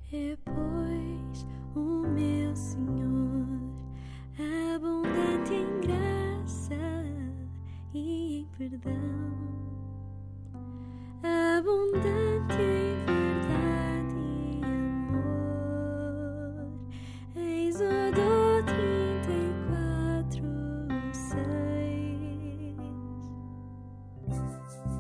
É, pois, o meu Senhor, abundante em graça e em perdão, abundante em verdade e amor. Êxodo 34:6.